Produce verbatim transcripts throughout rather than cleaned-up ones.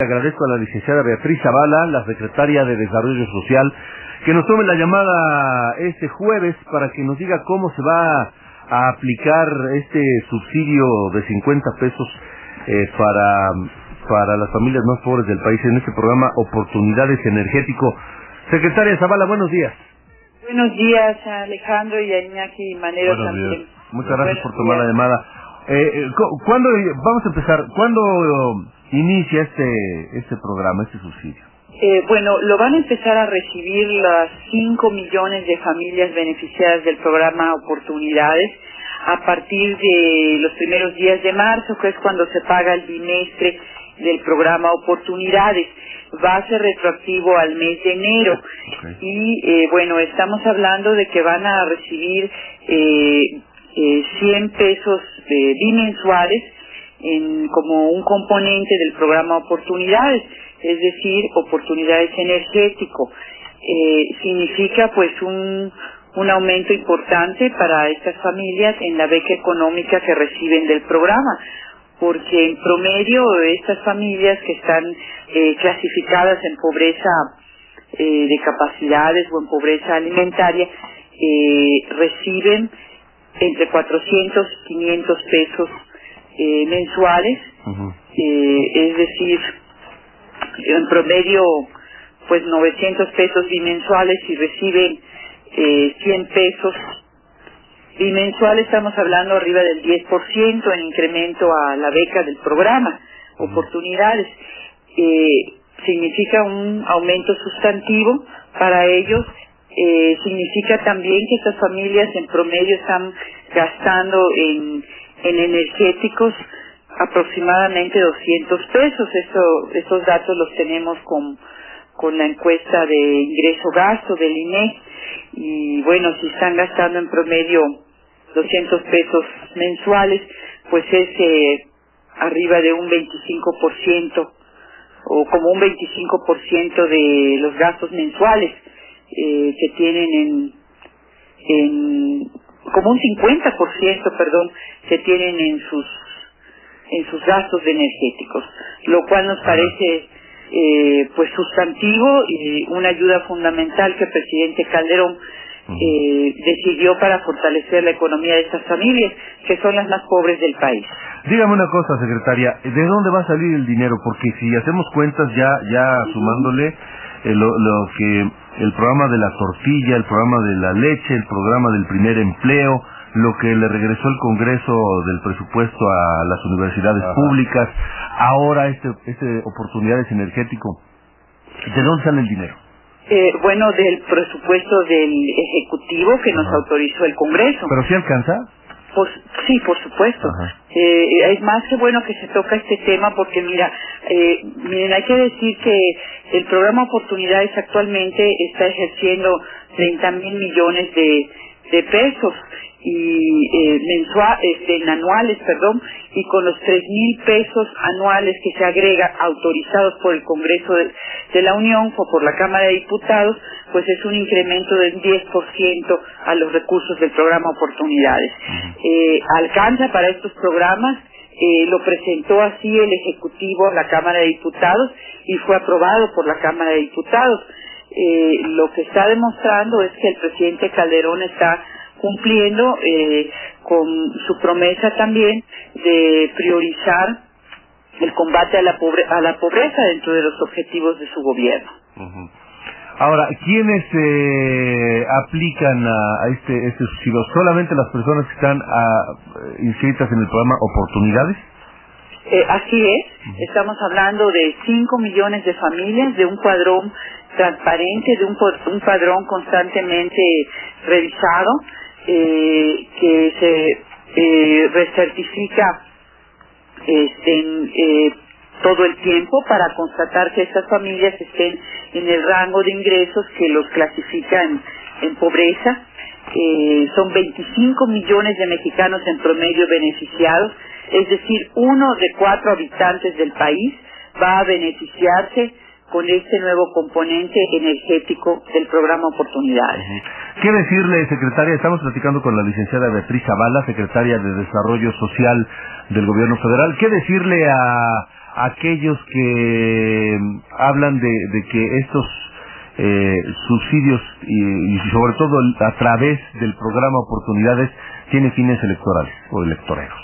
Agradezco a la licenciada Beatriz Zavala, la secretaria de Desarrollo Social, que nos tome la llamada este jueves para que nos diga cómo se va a aplicar este subsidio de cincuenta pesos eh, para, para las familias más pobres del país en este programa Oportunidades Energético. Secretaria Zavala, buenos días. Buenos días, Alejandro y a Iñaki Manero buenos también. Días. Muchas gracias buenos por tomar días. la llamada. Eh, ¿Cuándo, vamos a empezar, cuándo inicia este este programa, este subsidio? Eh, bueno, lo van a empezar a recibir las cinco millones de familias beneficiadas del programa Oportunidades a partir de los primeros días de marzo, que es cuando se paga el bimestre del programa Oportunidades. Va a ser retroactivo al mes de enero. Okay. Y eh, bueno, estamos hablando de que van a recibir eh, eh, cien pesos eh, bimensuales en, como un componente del programa Oportunidades, es decir, Oportunidades Energético. Eh, significa pues un, un aumento importante para estas familias en la beca económica que reciben del programa, porque en promedio estas familias que están eh, clasificadas en pobreza eh, de capacidades o en pobreza alimentaria eh, reciben entre cuatrocientos y quinientos pesos eh, mensuales, uh-huh. eh, es decir, en promedio pues novecientos pesos bimensuales y reciben eh, cien pesos bimensuales. Estamos hablando arriba del diez por ciento en incremento a la beca del programa uh-huh. Oportunidades. Eh, significa un aumento sustantivo para ellos. Eh, significa también que estas familias en promedio están gastando en, en energéticos aproximadamente doscientos pesos. Eso, esos datos los tenemos con, con la encuesta de ingreso-gasto del I N E G. Y bueno, si están gastando en promedio doscientos pesos mensuales, pues es eh, arriba de un veinticinco por ciento o como un veinticinco por ciento de los gastos mensuales eh, que tienen en, en como un cincuenta por ciento, perdón, que tienen en sus en sus gastos energéticos, lo cual nos parece eh, pues sustantivo y una ayuda fundamental que el presidente Calderón eh, decidió para fortalecer la economía de estas familias, que son las más pobres del país. Dígame una cosa, secretaria, ¿de dónde va a salir el dinero? Porque si hacemos cuentas ya ya uh-huh. sumándole eh, lo, lo que el programa de la tortilla, el programa de la leche, el programa del primer empleo, lo que le regresó el Congreso del presupuesto a las universidades Ajá. públicas, ahora este, este Oportunidades Energético, ¿de dónde sale el dinero? Eh, bueno, del presupuesto del Ejecutivo que nos Ajá. autorizó el Congreso. ¿Pero sí alcanza? Pues, sí, por supuesto. Eh, es más que bueno que se toca este tema porque, mira, eh, miren, hay que decir que el programa Oportunidades actualmente está ejerciendo treinta mil millones de, de pesos y eh, mensuales, este, anuales, perdón, y con los tres mil pesos anuales que se agrega autorizados por el Congreso de, de la Unión o por la Cámara de Diputados, pues es un incremento del diez por ciento a los recursos del programa Oportunidades. Eh, alcanza para estos programas, eh, lo presentó así el Ejecutivo a la Cámara de Diputados y fue aprobado por la Cámara de Diputados. Eh, lo que está demostrando es que el presidente Calderón está cumpliendo eh, con su promesa también de priorizar el combate a la, pobre, a la pobreza dentro de los objetivos de su gobierno. Uh-huh. Ahora, ¿quiénes eh, aplican a, a este, este subsidio? ¿Solamente las personas que están a, inscritas en el programa Oportunidades? Eh, así es, uh-huh. Estamos hablando de cinco millones de familias, de un padrón transparente, de un, un padrón constantemente revisado, eh, que se eh, recertifica este, eh, todo el tiempo para constatar que estas familias estén en el rango de ingresos que los clasifican en pobreza. Eh, son veinticinco millones de mexicanos en promedio beneficiados, es decir, uno de cuatro habitantes del país va a beneficiarse con este nuevo componente energético del programa Oportunidades. Uh-huh. ¿Qué decirle, secretaria? Estamos platicando con la licenciada Beatriz Zavala, secretaria de Desarrollo Social del Gobierno Federal. ¿Qué decirle a, aquellos que hablan de, de que estos eh, subsidios y, y sobre todo a través del programa Oportunidades tiene fines electorales o electoreros?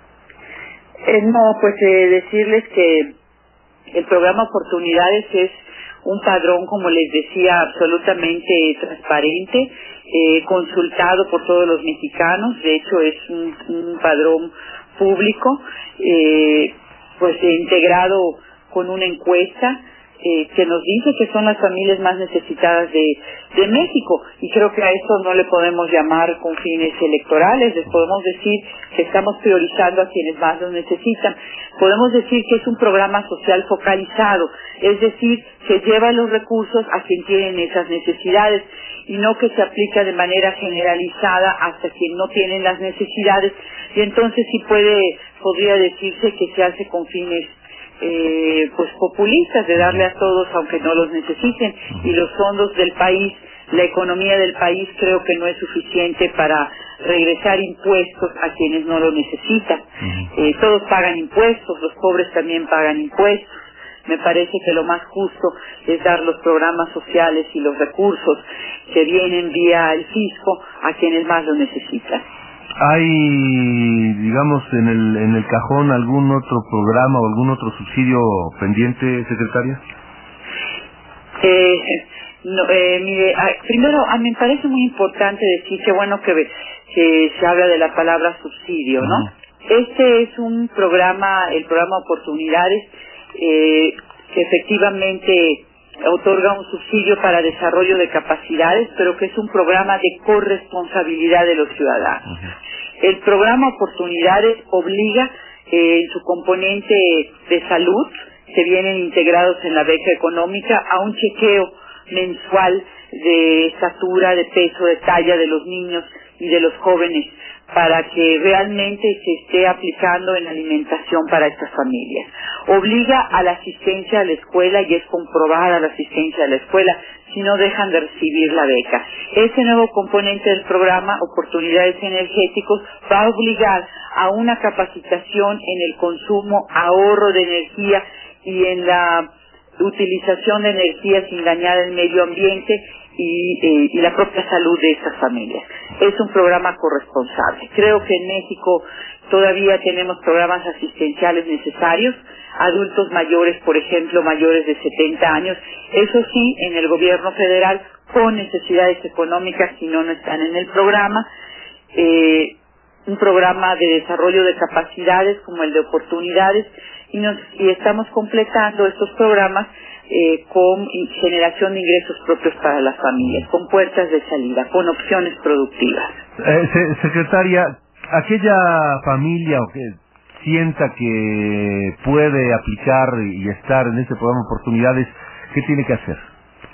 Eh, no, pues eh, decirles que el programa Oportunidades es un padrón, como les decía, absolutamente transparente, eh, consultado por todos los mexicanos. De hecho, es un, un padrón público, eh, pues eh, integrado con una encuesta eh, que nos dice que son las familias más necesitadas de, de México, y creo que a esto no le podemos llamar con fines electorales. Les podemos decir que estamos priorizando a quienes más lo necesitan. Podemos decir que es un programa social focalizado, es decir, que lleva los recursos a quien tienen esas necesidades, y no que se aplica de manera generalizada hasta quien no tienen las necesidades, y entonces sí puede, podría decirse que se hace con fines eh, pues populistas, de darle a todos aunque no los necesiten, y los fondos del país, la economía del país, creo que no es suficiente para regresar impuestos a quienes no lo necesitan. Eh, todos pagan impuestos, los pobres también pagan impuestos. Me parece que lo más justo es dar los programas sociales y los recursos que vienen vía el fisco a quienes más lo necesitan. ¿Hay, digamos, en el en el cajón algún otro programa o algún otro subsidio pendiente, secretaria? Eh, no, eh, mire, ah, primero, a mí me parece muy importante decir que bueno que, que se habla de la palabra subsidio, ¿no? Uh-huh. Este es un programa, el programa Oportunidades, eh, que efectivamente otorga un subsidio para desarrollo de capacidades, pero que es un programa de corresponsabilidad de los ciudadanos. Uh-huh. El programa Oportunidades obliga eh, en su componente de salud, que vienen integrados en la beca económica, a un chequeo mensual de estatura, de peso, de talla de los niños y de los jóvenes, para que realmente se esté aplicando en alimentación para estas familias. Obliga a la asistencia a la escuela, y es comprobada la asistencia a la escuela, si no dejan de recibir la beca. Ese nuevo componente del programa, Oportunidades Energéticos, va a obligar a una capacitación en el consumo, ahorro de energía y en la utilización de energía sin dañar el medio ambiente y, eh, y la propia salud de estas familias. Es un programa corresponsable. Creo que en México todavía tenemos programas asistenciales necesarios, adultos mayores, por ejemplo, mayores de setenta años, eso sí, en el gobierno federal, con necesidades económicas, si no, no están en el programa. Eh, un programa de desarrollo de capacidades como el de Oportunidades, y, nos, y estamos completando estos programas eh, con generación de ingresos propios para las familias, con puertas de salida, con opciones productivas. Eh, se, secretaria, aquella familia o que sienta que puede aplicar y estar en este programa Oportunidades, ¿qué tiene que hacer?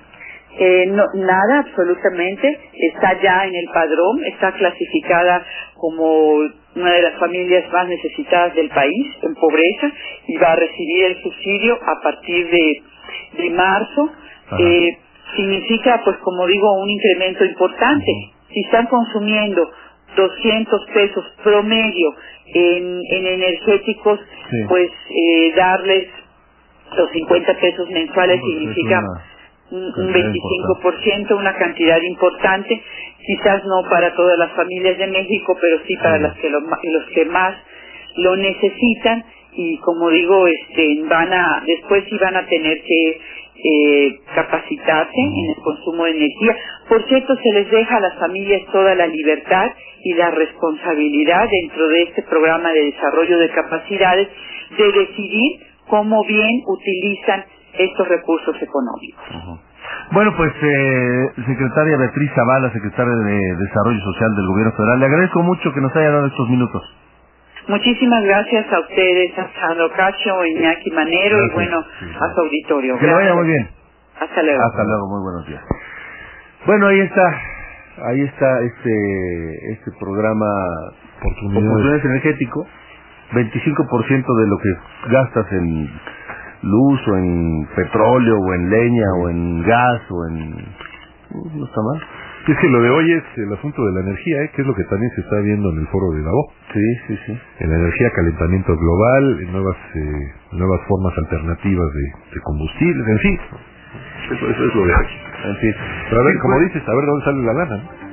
Eh, no, nada, absolutamente. Está ya en el padrón, está clasificada como una de las familias más necesitadas del país, en pobreza, y va a recibir el subsidio a partir de, de marzo. Eh, significa, pues como digo, un incremento importante. Uh-huh. Si están consumiendo doscientos pesos promedio en, en energéticos, sí, pues eh, darles los cincuenta pesos mensuales pues significa un, un veinticinco por ciento, una cantidad importante, quizás no para todas las familias de México, pero sí para sí. las que lo, los que más lo necesitan, y como digo, este van a después sí van a tener que eh, capacitarse en el consumo de energía. Por cierto, se les deja a las familias toda la libertad y la responsabilidad dentro de este programa de desarrollo de capacidades de decidir cómo bien utilizan estos recursos económicos. Uh-huh. Bueno, pues, eh, secretaria Beatriz Zavala, secretaria de Desarrollo Social del Gobierno Federal, le agradezco mucho que nos haya dado estos minutos. Muchísimas gracias a ustedes, a Sandro Cacho, Iñaki Manero, gracias. Y bueno, sí, a su auditorio. Que lo vaya muy bien. Hasta luego. Hasta luego, muy buenos días. Bueno, ahí está, ahí está este, este programa Oportunidades Energético, veinticinco por ciento de lo que gastas en luz o en petróleo o en leña o en gas o en... no está mal. Es que lo de hoy es el asunto de la energía, ¿eh? Que es lo que también se está viendo en el foro de Davos. Sí, sí, sí. En la energía, calentamiento global, en nuevas eh, nuevas formas alternativas de, de combustible, en fin. Eso, eso es lo de hoy. En fin. Pero a ver, Sí, como pues, dices, a ver dónde sale la lana, ¿no?